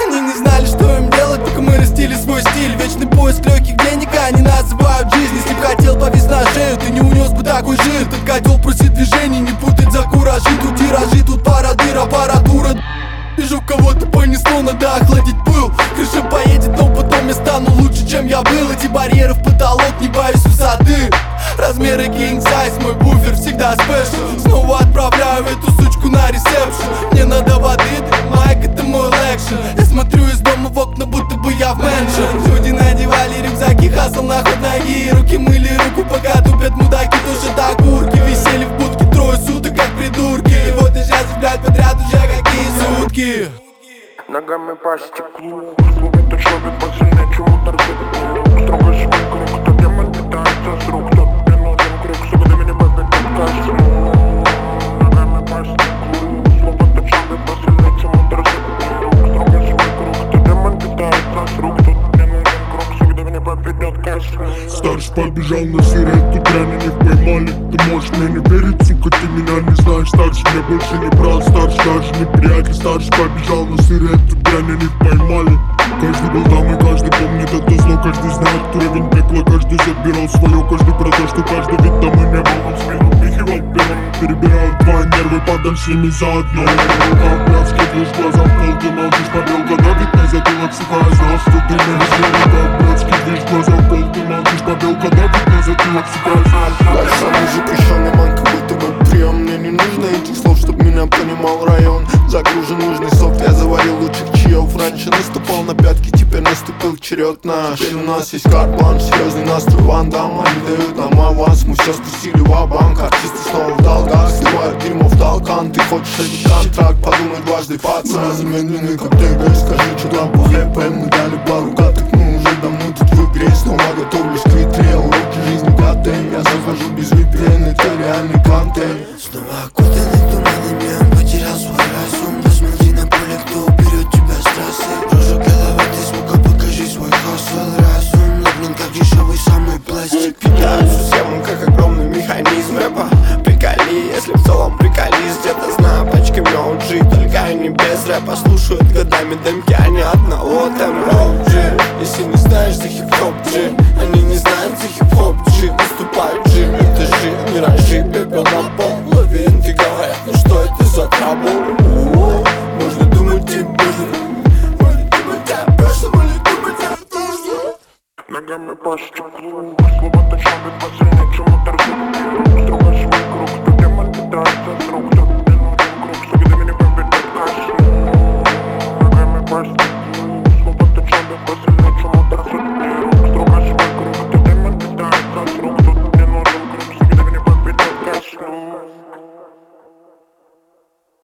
Они не знали, что им делать, пока мы растили свой стиль. Вечный поиск легких денег, они называют жизнь. Если б хотел повис на шею, ты не унес бы такой жир. Этот котел просит движений, не путать за куражи. Тут тиражи, тут парадыр, аппаратура. Вижу, кого-то понесло, надо охладить пыл. Крыша поедет, но потом я стану лучше, чем я был. Эти барьеры в потолок, не боюсь высоты. Размеры king size, мой буфер всегда спешл. Снова отправляю эту сучку на ресепшн. Мне надо воды, майк, это мой лекшн. Я смотрю из дома в окна, будто бы я в мэншн. Люди надевали рюкзаки, хасл на ход ноги. Руки мыли руку, пока тупят мудаки, тушат окурки. Висели в будке трое суток, как придурки. И вот я сейчас играть подряд уже какие сутки. Ногами по стеклу, словно человек посильнее, чем удар за строго свой круг, кто демон питается с рук, тот мне нужен круг, чтобы ты меня победил косму. Ногами по стеклу, словно человек посильнее, чем удар за строго свой круг, кто демон питается с рук, тот мне нужен круг, чтобы ты меня победил косму. Старший побежал на сигарету, дрянь, их поймали. Ты можешь мне не верить, сука, ты меня не знаешь. Старший мне больше не брат, старший даже не приятель. Старший побежал на сигарету, дрянь, их поймали. Каждый был там и каждый помнит это зло. Каждый знает уровень пекла, каждый забирал свое. Каждый про то, что каждый вид там и не был. Он спину впихивал первым, перебирал твои нервы, падаль с ними заодно. Как блядский движ, глаза в пол, ты молчишь, побелка давит на затылок, сухая, знал, что ты не разделил. Как блядский движ, глаза в пол, ты молчишь, побелка давит на затылок, сухая, знал. Я самый запрещенный ман, как будто бы прием. Мне не нужно этих слов, чтоб меня понимал район. Загружен нужный софт, я заварил лучших чаев. Раньше наступал на пятки, теперь наступил черед наш. Теперь у нас есть карт-бланш, серьезный настрой Ван Дам. Они дают нам аванс, мы все спустили в банк. Артисты снова в долгах, сливают дерьмо в толкан. Ты хочешь этот контракт, подумай дважды, пацан. Замедленный как ТГ, скажи, что там по ХП. Мы дали пару каток, мы уже давно тут в игре. Снова готовлюсь к витре, уроки жизни ГТ. Я захожу без VPN, это реальный контент. Снова окутанный туманами, он потерял свой разум. Посмотри на поле, кто уберет тебя с трассы. Рожу головы, ты звука, покажи свой хасл. Разум лоблен, как дешевый самый пластик. Питаю систему, как огромный механизм рэпа. Приколи, если в целом приколись. Где-то знаю пачками OG, только они без рэпа. Слушают годами демки, а не одного тембра. Если не знаешь за хип-хоп G, они не знают за хип-хоп G. Выступают G, это G, миражи, пепел на пол. Лабиринты говорят, ну что это за трабл? Можно думать тебе можно думать о прошлом или думать о прошлом. Ногами по стеклу, словно человек посильнее, чем удар за строго свой круг, кто демон питается